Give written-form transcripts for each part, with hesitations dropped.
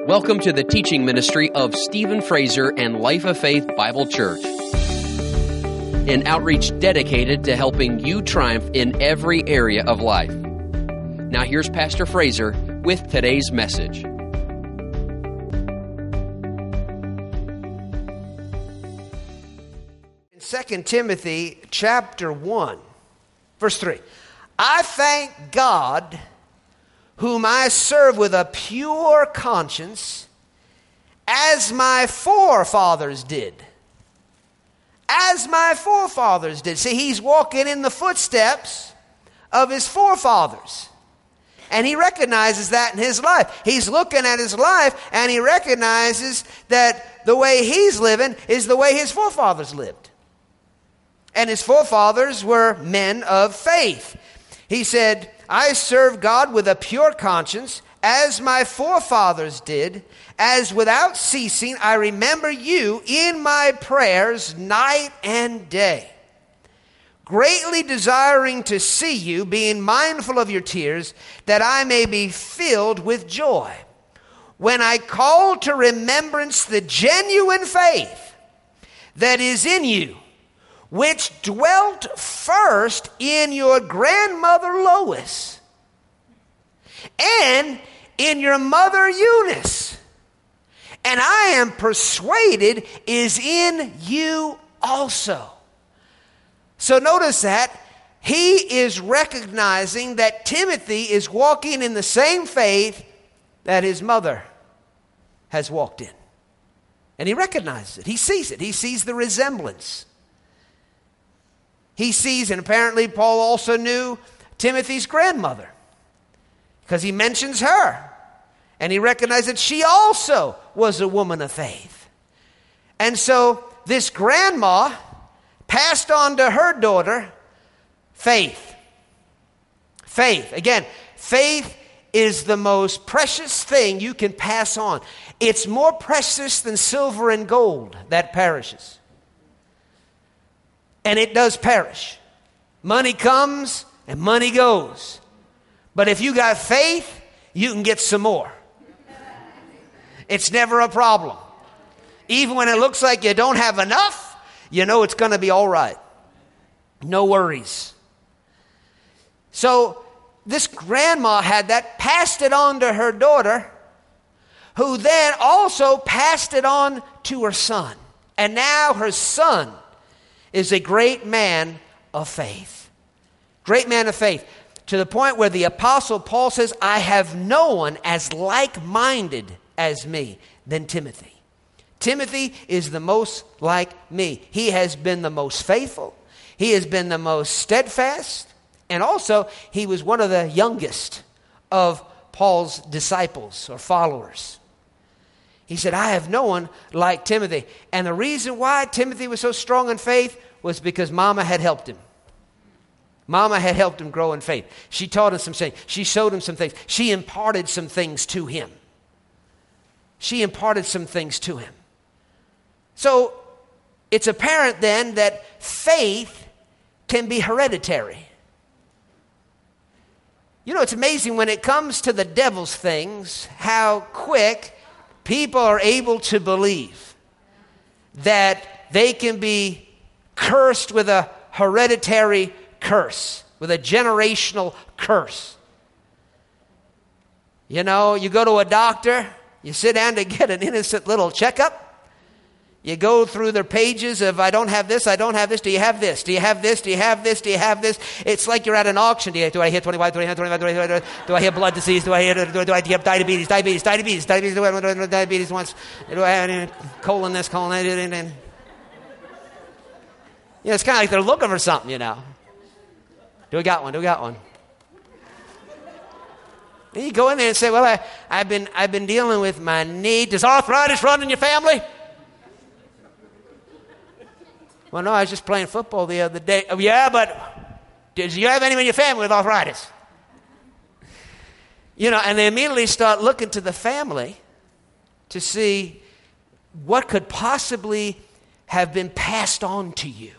Welcome to the teaching ministry of Stephen Fraser and Life of Faith Bible Church, an outreach dedicated to helping you triumph in every area of life. Now here's Pastor Fraser with today's message. In 2 Timothy chapter 1, verse 3, I thank God, whom I serve with a pure conscience, as my forefathers did. As my forefathers did. See, he's walking in the footsteps of his forefathers. And he recognizes that in his life. He's looking at his life and he recognizes that the way he's living is the way his forefathers lived. And his forefathers were men of faith. He said, I serve God with a pure conscience, as my forefathers did, as without ceasing I remember you in my prayers night and day, greatly desiring to see you, being mindful of your tears, that I may be filled with joy. When I call to remembrance the genuine faith that is in you, which dwelt first in your grandmother Lois and in your mother Eunice, and I am persuaded is in you also. So notice that he is recognizing that Timothy is walking in the same faith that his mother has walked in. And he recognizes it. He sees it. He sees the resemblance. He sees, and apparently Paul also knew Timothy's grandmother, because he mentions her. And he recognized that she also was a woman of faith. And so this grandma passed on to her daughter faith. Faith. Again, faith is the most precious thing you can pass on. It's more precious than silver and gold that perishes. And it does perish. Money comes and money goes. But if you got faith, you can get some more. It's never a problem. Even when it looks like you don't have enough, you know it's going to be all right. No worries. So this grandma had that, passed it on to her daughter, who then also passed it on to her son. And now her son is a great man of faith. Great man of faith. To the point where the Apostle Paul says, I have no one as like-minded as me than Timothy. Timothy is the most like me. He has been the most faithful. He has been the most steadfast. And also, he was one of the youngest of Paul's disciples or followers. He said, I have no one like Timothy. And the reason why Timothy was so strong in faith was because Mama had helped him. Mama had helped him grow in faith. She taught him some things. She showed him some things. She imparted some things to him. She imparted some things to him. So it's apparent then that faith can be hereditary. You know, it's amazing when it comes to the devil's things, how quick people are able to believe that they can be cursed with a hereditary curse, with a generational curse. You know, you go to a doctor, you sit down to get an innocent little checkup. You go through their pages of, I don't have this, I don't have this, do you have this? Do you have this? Do you have this? Do you have this? It's like you're at an auction. Do I hear 25, 25, 25, 25, do I hear blood disease? Do I hear diabetes? Do I have diabetes once? Do I have colon this, colon that? And you know, it's kind of like they're looking for something, you know. Do we got one? Do we got one? And you go in there and say, well, I've been dealing with my knee. Does arthritis run in your family? Well, no, I was just playing football the other day. Oh, yeah, but did you have anyone in your family with arthritis? You know, and they immediately start looking to the family to see what could possibly have been passed on to you.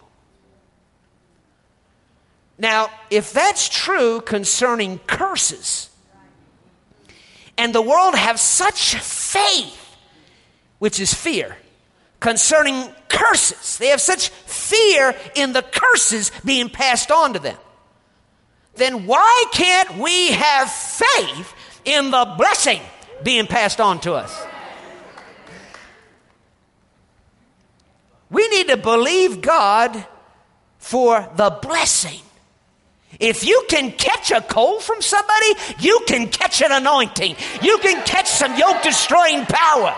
Now, if that's true concerning curses, And the world have such faith, which is fear, concerning curses. They have such fear in the curses being passed on to them. Then why can't we have faith in the blessing being passed on to us? We need to believe God for the blessing. If you can catch a cold from somebody, you can catch an anointing. You can catch some yoke-destroying power.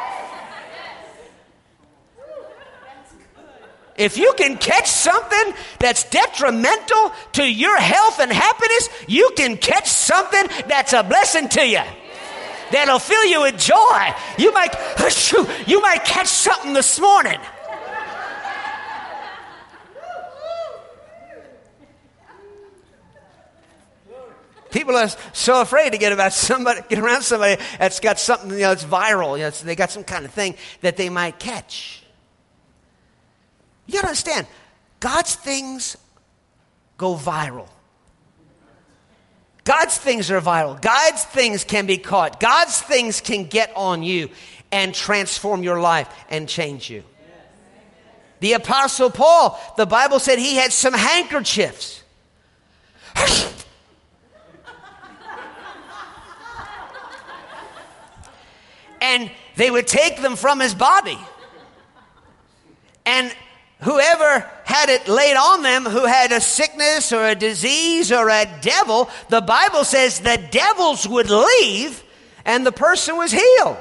If you can catch something that's detrimental to your health and happiness, you can catch something that's a blessing to you. That'll fill you with joy. You might catch something this morning. People are so afraid to get around somebody that's got something, that's viral. They got some kind of thing that they might catch. You got to understand, God's things go viral. God's things are viral. God's things can be caught. God's things can get on you and transform your life and change you. The Apostle Paul, the Bible said he had some handkerchiefs. And they would take them from his body. And whoever had it laid on them, who had a sickness or a disease or a devil, the Bible says the devils would leave and the person was healed.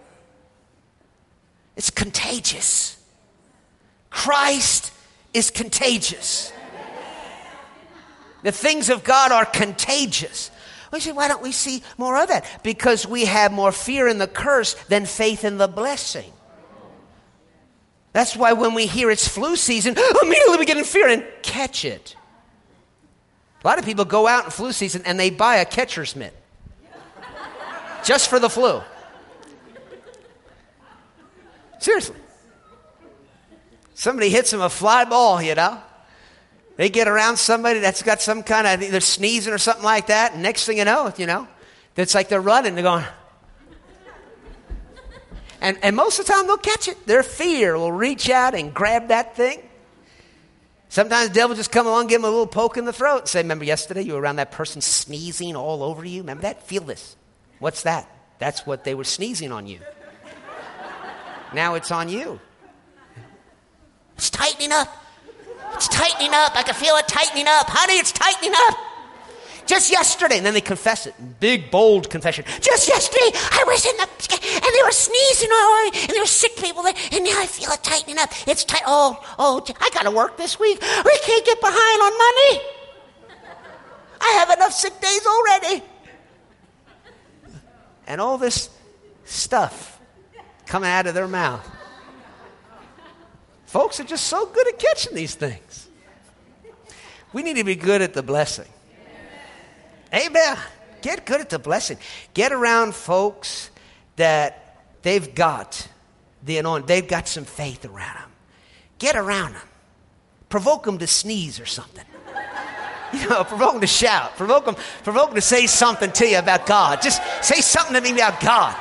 It's contagious. Christ is contagious. The things of God are contagious. We say, why don't we see more of that? Because we have more fear in the curse than faith in the blessing. That's why when we hear it's flu season, immediately we get in fear and catch it. A lot of people go out in flu season and they buy a catcher's mitt. Just for the flu. Seriously. Somebody hits them a fly ball, They get around somebody that's got some kind of, they're sneezing or something like that, and next thing you know, it's like they're running, they're going. And most of the time they'll catch it. Their fear will reach out and grab that thing. Sometimes the devil just come along, give them a little poke in the throat and say, remember yesterday you were around that person sneezing all over you? Remember that? Feel this. What's that? That's what they were sneezing on you. Now it's on you. It's tightening up. It's tightening up. I can feel it tightening up. Honey, it's tightening up. Just yesterday. And then they confess it. Big, bold confession. Just yesterday, I was in the, and they were sneezing all over me, and there were sick people there, and now I feel it tightening up. It's tight. Oh, I got to work this week. We can't get behind on money. I have enough sick days already. And all this stuff coming out of their mouth. Folks are just so good at catching these things. We need to be good at the blessing. Amen. Get good at the blessing. Get around folks that they've got the anointing. They've got some faith around them. Get around them. Provoke them to sneeze or something. Provoke them to shout. Provoke them to say something to you about God. Just say something to me about God.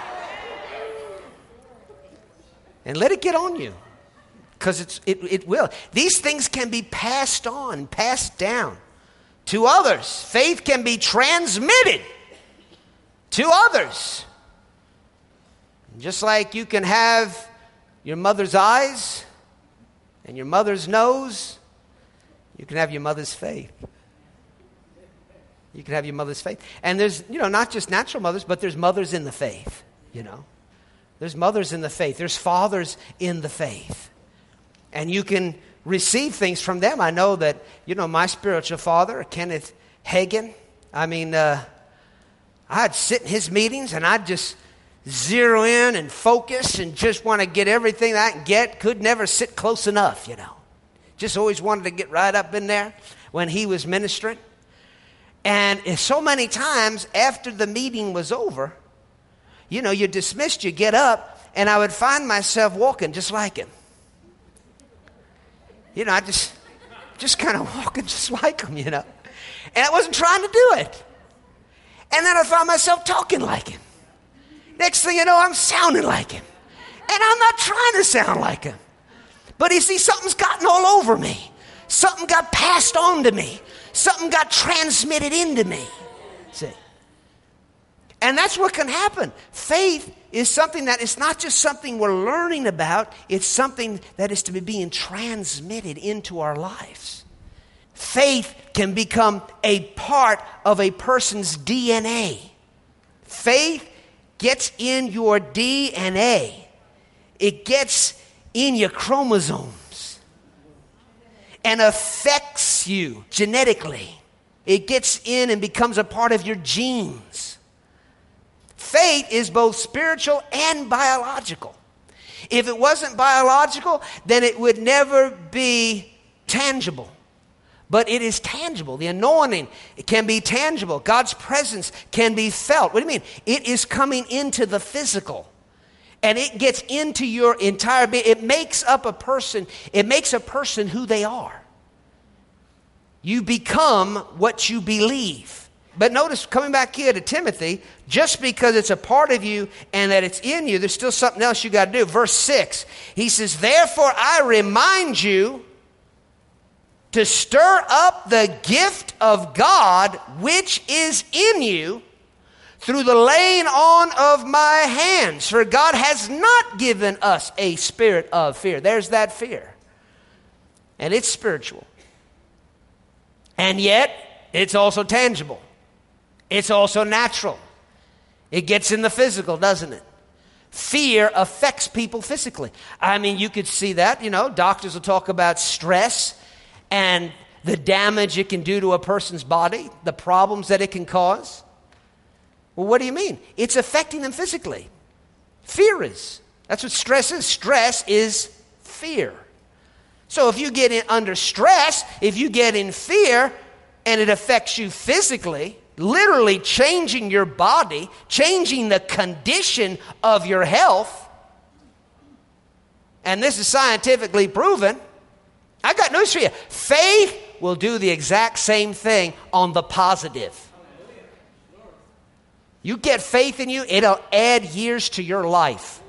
And let it get on you. Because it will. These things can be passed on, passed down to others. Faith can be transmitted to others. Just like you can have your mother's eyes and your mother's nose, you can have your mother's faith. You can have your mother's faith. And there's, not just natural mothers, but there's mothers in the faith, There's mothers in the faith. There's fathers in the faith. And you can receive things from them. I know that, my spiritual father, Kenneth Hagin, I'd sit in his meetings and I'd just zero in and focus and just want to get everything I can get. Could never sit close enough, Just always wanted to get right up in there when he was ministering. And so many times after the meeting was over, you're dismissed, you get up, and I would find myself walking just like him. I just kind of walking just like him, And I wasn't trying to do it. And then I found myself talking like him. Next thing you know, I'm sounding like him. And I'm not trying to sound like him. But you see, something's gotten all over me. Something got passed on to me. Something got transmitted into me. See? And that's what can happen. Faith is something that is not just something we're learning about. It's something that is to be being transmitted into our lives. Faith can become a part of a person's DNA. Faith gets in your DNA. It gets in your chromosomes and affects you genetically. It gets in and becomes a part of your genes. Faith is both spiritual and biological. If it wasn't biological, then it would never be tangible. But it is tangible. The anointing, it can be tangible. God's presence can be felt. What do you mean? It is coming into the physical. And it gets into your entire being. It makes up a person. It makes a person who they are. You become what you believe. But notice, coming back here to Timothy, just because it's a part of you and that it's in you, there's still something else you got to do. Verse 6, he says, therefore I remind you to stir up the gift of God which is in you through the laying on of my hands. For God has not given us a spirit of fear. There's that fear. And it's spiritual. And yet, it's also tangible. It's also natural. It gets in the physical, doesn't it? Fear affects people physically. I mean, you could see that. You know, doctors will talk about stress and the damage it can do to a person's body, the problems that it can cause. Well, what do you mean? It's affecting them physically. Fear is. That's what stress is. Stress is fear. So if you get under stress, if you get in fear, and it affects you physically, literally changing your body, changing the condition of your health, and this is scientifically proven, I got news for you. Faith will do the exact same thing on the positive. You get faith in you, it'll add years to your life.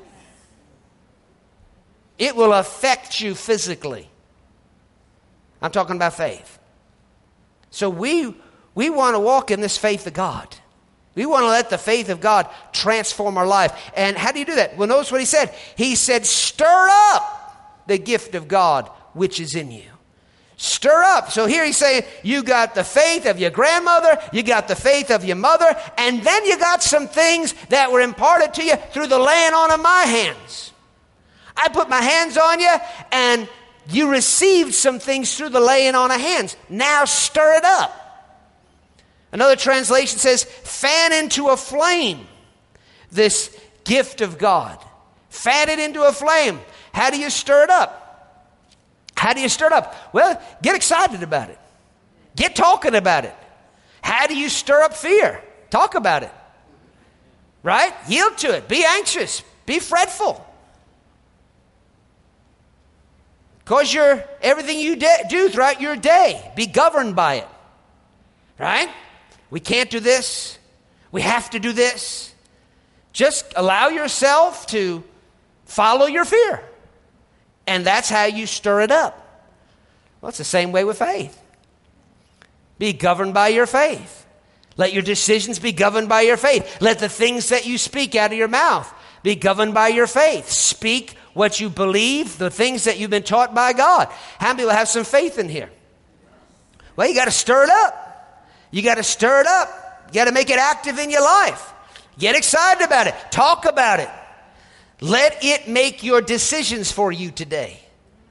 It will affect you physically. I'm talking about faith. So we want to walk in this faith of God. We want to let the faith of God transform our life. And how do you do that? Well, notice what he said. He said, stir up the gift of God which is in you. Stir up. So here he's saying, you got the faith of your grandmother, you got the faith of your mother, and then you got some things that were imparted to you through the laying on of my hands. I put my hands on you, and you received some things through the laying on of hands. Now stir it up. Another translation says, fan into a flame this gift of God. Fan it into a flame. How do you stir it up? How do you stir it up? Well, get excited about it. Get talking about it. How do you stir up fear? Talk about it. Right? Yield to it. Be anxious. Be fretful. Because everything you do throughout your day, be governed by it. Right? We can't do this. We have to do this. Just allow yourself to follow your fear. And that's how you stir it up. Well, it's the same way with faith. Be governed by your faith. Let your decisions be governed by your faith. Let the things that you speak out of your mouth be governed by your faith. Speak what you believe, the things that you've been taught by God. How many people have some faith in here? Well, you got to stir it up. You got to stir it up. You got to make it active in your life. Get excited about it. Talk about it. Let it make your decisions for you today.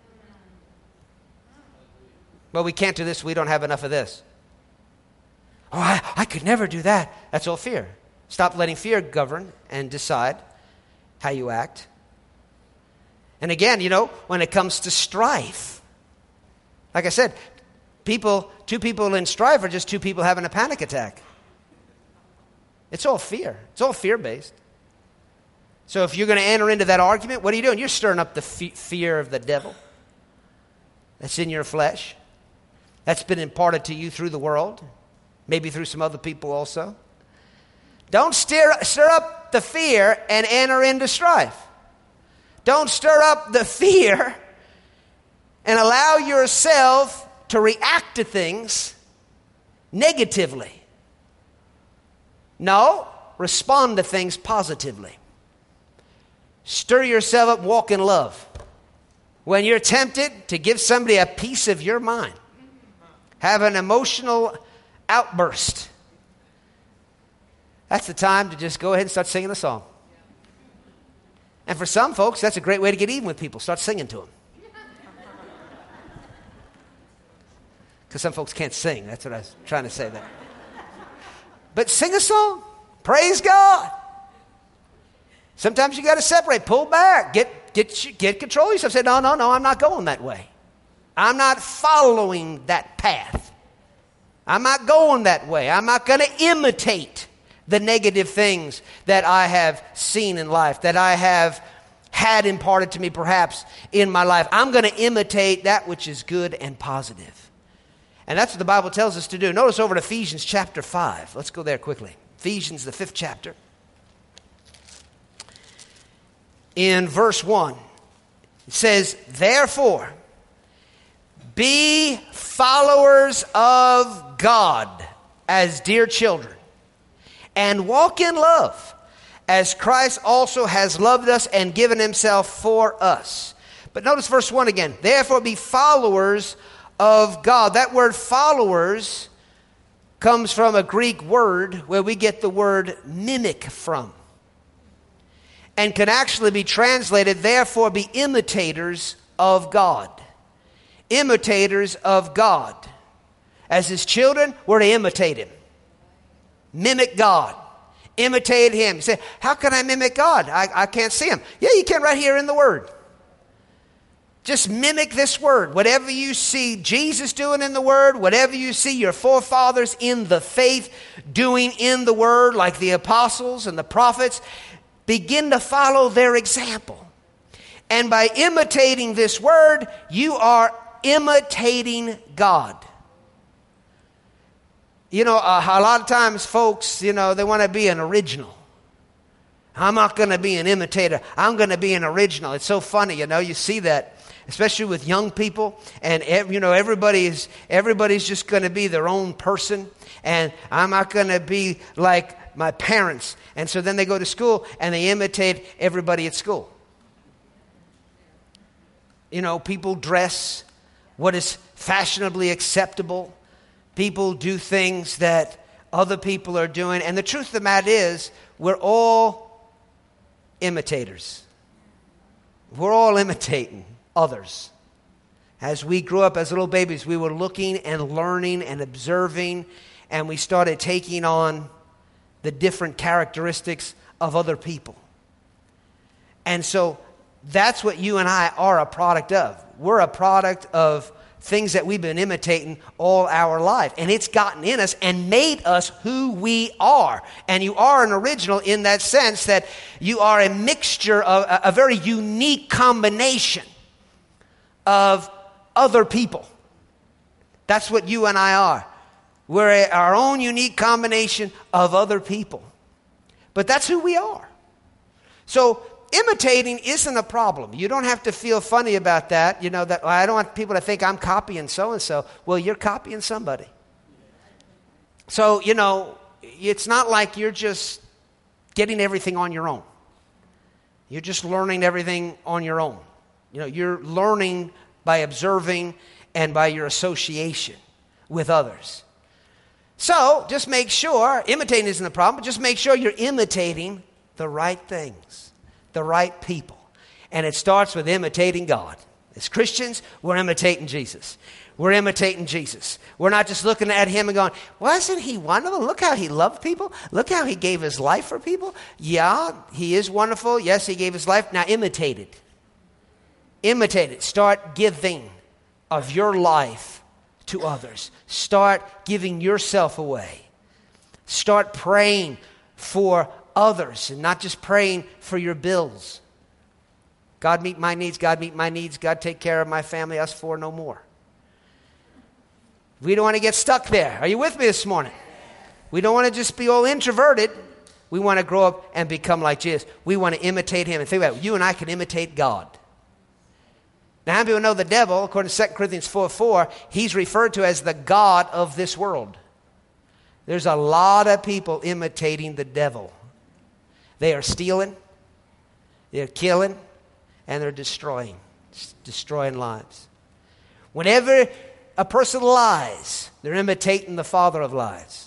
Well, we can't do this. We don't have enough of this. Oh, I could never do that. That's all fear. Stop letting fear govern and decide how you act. And again, when it comes to strife, like I said, two people in strife are just two people having a panic attack. It's all fear. It's all fear-based. So if you're going to enter into that argument, what are you doing? You're stirring up the fear of the devil that's in your flesh, that's been imparted to you through the world, maybe through some other people also. Don't stir up up the fear and enter into strife. Don't stir up the fear and allow yourself to react to things negatively. No, respond to things positively. Stir yourself up, walk in love. When you're tempted to give somebody a piece of your mind, have an emotional outburst, that's the time to just go ahead and start singing a song. And for some folks, that's a great way to get even with people. Start singing to them. Because some folks can't sing. That's what I was trying to say there. But sing a song. Praise God. Sometimes you got to separate, pull back, get control of yourself. Say, no, I'm not going that way. I'm not following that path. I'm not going that way. I'm not going to imitate the negative things that I have seen in life, that I have had imparted to me perhaps in my life. I'm going to imitate that which is good and positive. And that's what the Bible tells us to do. Notice over to Ephesians chapter 5. Let's go there quickly. Ephesians, the 5th chapter. In verse 1, it says, therefore, be followers of God as dear children, and walk in love, as Christ also has loved us and given himself for us. But notice verse 1 again. Therefore, be followers of God. That word followers comes from a Greek word where we get the word mimic from, and can actually be translated, therefore be imitators of God. Imitators of God. As his children, we're to imitate him. Mimic God. Imitate him. You say, how can I mimic God? I can't see him. Yeah, you can right here in the Word. Just mimic this Word. Whatever you see Jesus doing in the Word, whatever you see your forefathers in the faith doing in the Word, like the apostles and the prophets, begin to follow their example. And by imitating this Word, you are imitating God. You know, a lot of times folks, they want to be an original. I'm not going to be an imitator. I'm going to be an original. It's so funny, you see that, especially with young people. And, everybody's just going to be their own person. And I'm not going to be like my parents. And so then they go to school and they imitate everybody at school. People dress what is fashionably acceptable. People do things that other people are doing. And the truth of the matter is, we're all imitators. We're all imitating others. As we grew up as little babies, we were looking and learning and observing, and we started taking on the different characteristics of other people. And so that's what you and I are a product of. We're a product of things that we've been imitating all our life. And it's gotten in us and made us who we are. And you are an original in that sense that you are a mixture of a very unique combination of other people. That's what you and I are. We're our own unique combination of other people. But that's who we are. So imitating isn't a problem. You don't have to feel funny about that. That I don't want people to think I'm copying so-and-so. Well, you're copying somebody. So, it's not like you're just getting everything on your own. You're just learning everything on your own. You're learning by observing and by your association with others. So, just make sure, imitating isn't the problem, but just make sure you're imitating the right things. The right people. And it starts with imitating God. As Christians, we're imitating Jesus. We're imitating Jesus. We're not just looking at him and going, wasn't he wonderful? Look how he loved people. Look how he gave his life for people. Yeah, he is wonderful. Yes, he gave his life. Now imitate it. Imitate it. Start giving of your life to others. Start giving yourself away. Start praying for others and not just praying for your bills. God meet my needs, God meet my needs, God take care of my family, us four no more. We don't want to get stuck there. Are you with me this morning? We don't want to just be all introverted We want to grow up and become like Jesus. We want to imitate him. And think about it, you and I can imitate God. Now, how many people know the devil, according to 2 Corinthians 4:4, he's referred to as the god of this world. There's a lot of people imitating the devil. They are stealing, they're killing, and they're destroying lives. Whenever a person lies, they're imitating the father of lies.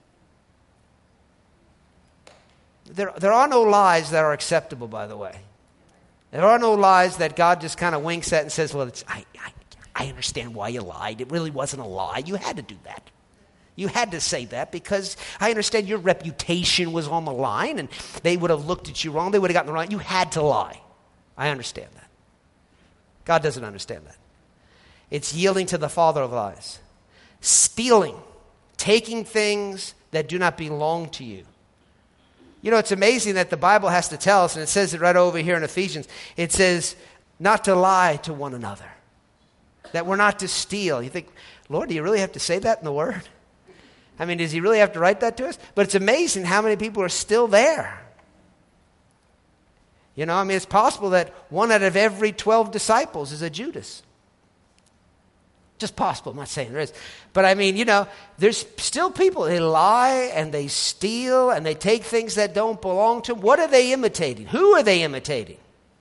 There are no lies that are acceptable, by the way. There are no lies that God just kind of winks at and says, well, I understand why you lied. It really wasn't a lie. You had to do that. You had to say that because I understand your reputation was on the line and they would have looked at you wrong. They would have gotten the wrong. You had to lie. I understand that. God doesn't understand that. It's yielding to the father of lies. Stealing. Taking things that do not belong to you. You know, it's amazing that the Bible has to tell us, and it says it right over here in Ephesians, it says not to lie to one another, that we're not to steal. You think, Lord, do you really have to say that in the Word? I mean, does he really have to write that to us? But it's amazing how many people are still there. You know, I mean, it's possible that 1 out of every 12 disciples is a Judas. Just possible. I'm not saying there is. But I mean, you know, there's still people, they lie and they steal and they take things that don't belong to them. What are they imitating? Who are they imitating?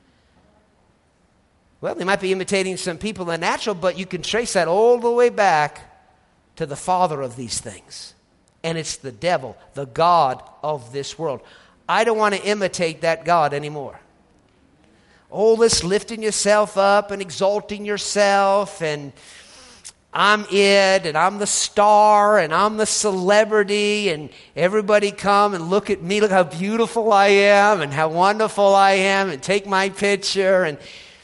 Well, they might be imitating some people in the natural, but you can trace that all the way back to the father of these things. And it's the devil, the god of this world. I don't want to imitate that God anymore. All this lifting yourself up and exalting yourself and I'm it, and I'm the star, and I'm the celebrity, and everybody come and look at me, look how beautiful I am, and how wonderful I am, and take my picture. And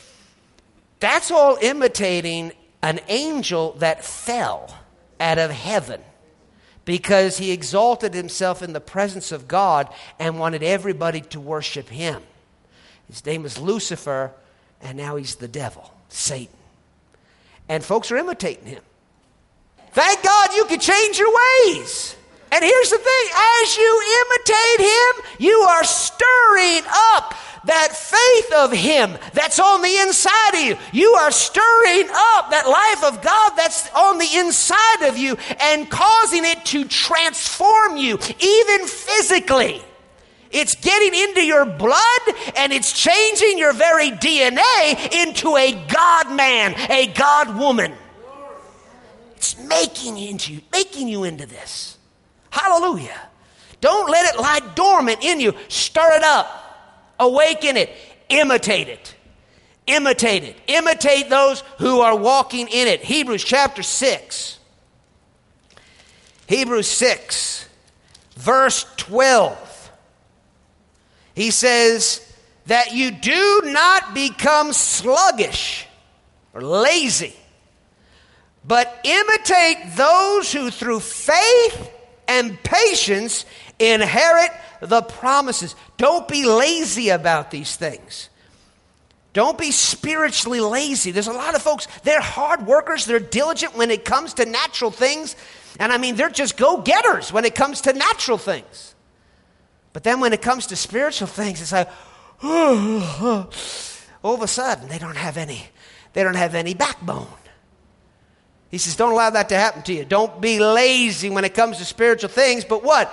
that's all imitating an angel that fell out of heaven because he exalted himself in the presence of God and wanted everybody to worship him. His name is Lucifer, and now he's the devil, Satan. And folks are imitating him. Thank God you can change your ways. And here's the thing. As you imitate him, you are stirring up that faith of him that's on the inside of you. You are stirring up that life of God that's on the inside of you and causing it to transform you, even physically. It's getting into your blood and it's changing your very DNA into a God man, a God woman. It's making you into this. Hallelujah. Don't let it lie dormant in you. Stir it up. Awaken it. Imitate it. Imitate it. Imitate those who are walking in it. Hebrews chapter 6. Hebrews 6, verse 12. He says that you do not become sluggish or lazy, but imitate those who through faith and patience inherit the promises. Don't be lazy about these things. Don't be spiritually lazy. There's a lot of folks, they're hard workers, they're diligent when it comes to natural things. And I mean, they're just go-getters when it comes to natural things. But then when it comes to spiritual things, it's like, all of a sudden, they don't have any backbone. He says, don't allow that to happen to you. Don't be lazy when it comes to spiritual things, but what?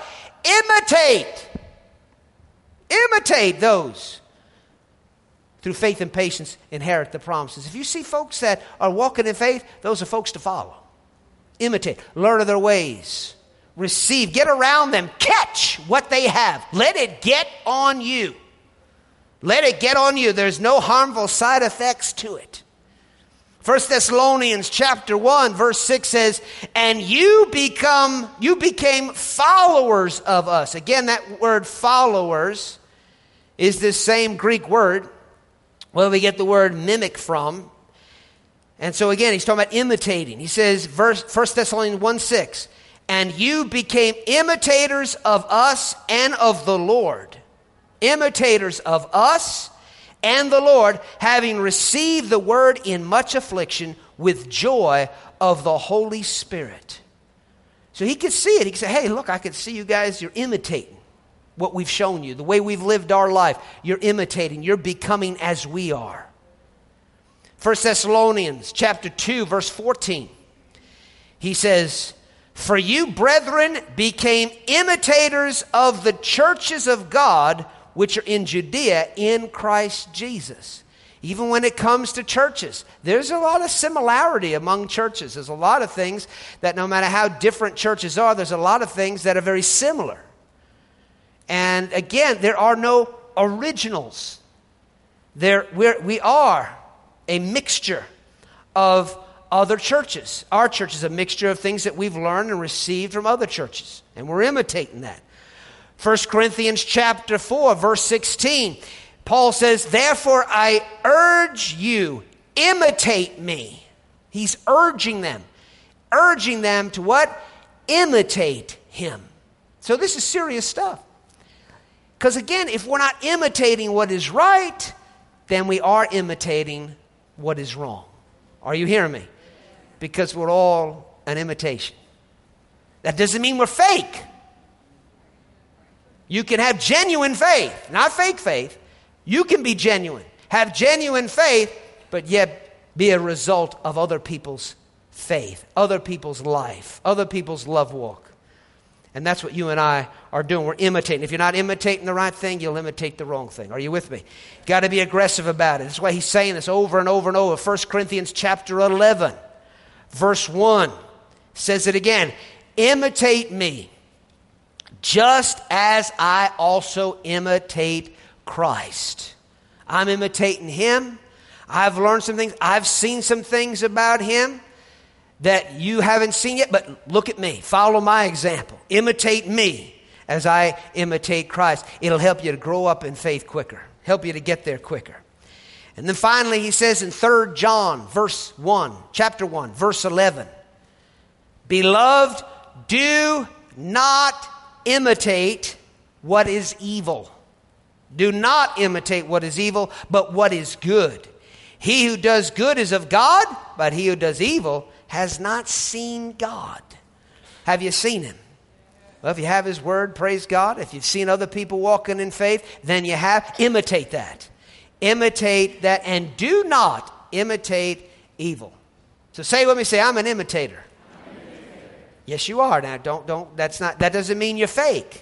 Imitate those through faith and patience inherit the promises. If you see folks that are walking in faith, those are folks to follow. Imitate. Learn of their ways. Receive. Get around them. Catch what they have. Let it get on you. Let it get on you. There's no harmful side effects to it. 1 Thessalonians chapter 1 verse 6 says, and you became followers of us. Again, that word followers is this same Greek word where we get the word mimic from. And so again, he's talking about imitating. He says, 1 Thessalonians 1:6, and you became imitators of us and of the Lord. Imitators of us and the Lord, having received the word in much affliction with joy of the Holy Spirit. So he could see it. He could say, hey, look, I could see you guys, you're imitating. what we've shown you, the way we've lived our life. You're imitating. You're becoming as we are. 1 Thessalonians chapter 2, verse 14. He says, "For you, brethren, became imitators of the churches of God, which are in Judea in Christ Jesus." Even when it comes to churches, there's a lot of similarity among churches. There's a lot of things that no matter how different churches are, there's a lot of things that are very similar. And again, there are no originals. We are a mixture of other churches. Our church is a mixture of things that we've learned and received from other churches, and we're imitating that. 1 Corinthians chapter 4, verse 16, Paul says, "Therefore I urge you, imitate me." He's urging them to what? Imitate him. So this is serious stuff. Because again, if we're not imitating what is right, then we are imitating what is wrong. Are you hearing me? Because we're all an imitation. That doesn't mean we're fake. You can have genuine faith, not fake faith. You can be genuine, have genuine faith, but yet be a result of other people's faith, other people's life, other people's love walk. And that's what you and I are doing. We're imitating. If you're not imitating the right thing, you'll imitate the wrong thing. Are you with me? Got to be aggressive about it. That's why he's saying this over and over and over. 1 Corinthians chapter 11, verse 1 says it again. "Imitate me, just as I also imitate Christ." I'm imitating him. I've learned some things. I've seen some things about him that you haven't seen yet, but look at me. Follow my example. Imitate me as I imitate Christ. It'll help you to grow up in faith quicker, help you to get there quicker. And then finally he says in 3 John chapter 1, verse 11, "Beloved, do not imitate what is evil. Do not imitate what is evil, but what is good. He who does good is of God, but he who does evil has not seen God." Have you seen him? Well, if you have his word, praise God. If you've seen other people walking in faith, then you have. Imitate that. Imitate that, and do not imitate evil. So say with me, say, "I'm an imitator." Yes, you are. Now, that doesn't mean you're fake.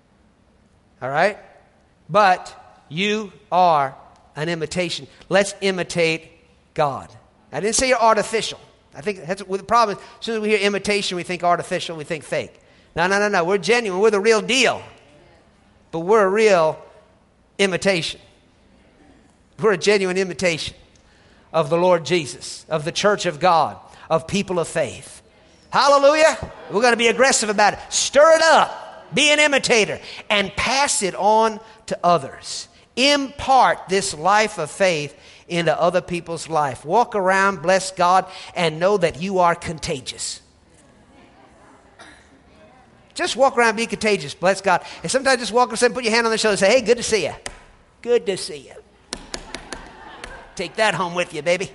All right? But you are an imitation. Let's imitate God. I didn't say you're artificial. I think that's what the problem is. As soon as we hear imitation, we think artificial, we think fake. No. We're genuine. We're the real deal. But we're a real imitation. We're a genuine imitation of the Lord Jesus, of the church of God, of people of faith. Hallelujah. We're going to be aggressive about it. Stir it up. Be an imitator and pass it on to others. Impart this life of faith into other people's life. Walk around, bless God, and know that you are contagious. Just walk around and be contagious, bless God. And sometimes just walk around and put your hand on their shoulder and say, "Hey, good to see you. Good to see you." Take that home with you, baby.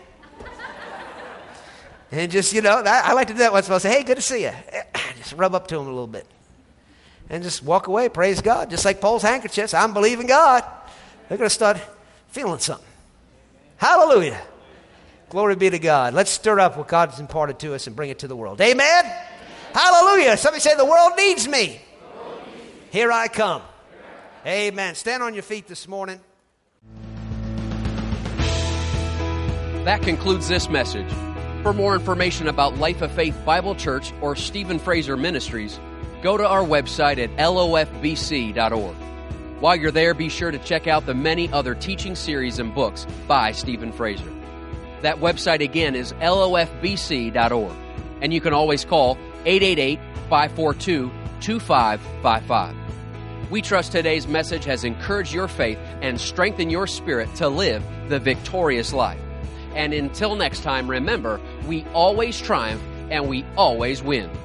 And just, I like to do that once in a while. Say, "Hey, good to see you." Just rub up to them a little bit. And just walk away, praise God. Just like Paul's handkerchiefs, I'm believing God. They're going to start feeling something. Hallelujah. Glory be to God. Let's stir up what God has imparted to us and bring it to the world. Amen? Hallelujah. Somebody say, "The world needs me. Here I come." Amen. Stand on your feet this morning. That concludes this message. For more information about Life of Faith Bible Church or Stephen Fraser Ministries, go to our website at lofbc.org. While you're there, be sure to check out the many other teaching series and books by Stephen Fraser. That website again is lofbc.org. And you can always call 888-542-2555. We trust today's message has encouraged your faith and strengthened your spirit to live the victorious life. And until next time, remember, we always triumph and we always win.